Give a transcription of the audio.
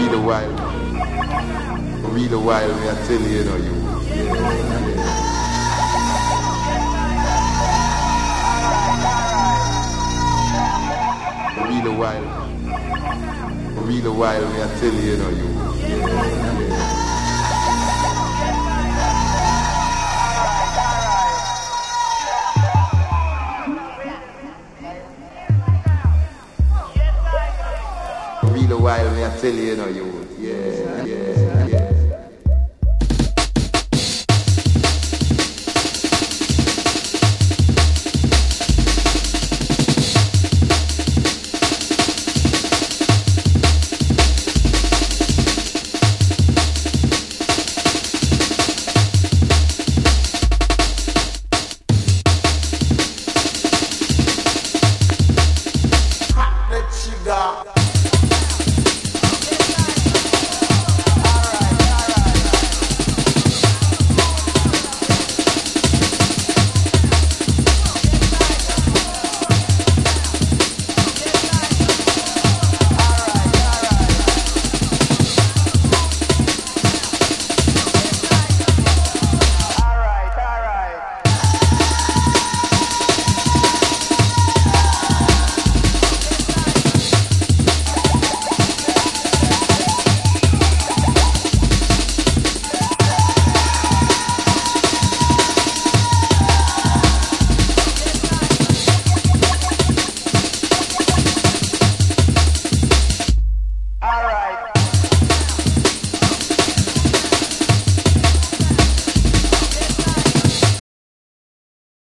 real while, me I tell you, you know you. Real while, me I tell you, you know you. Real while, me I tell you, you know you. Yeah.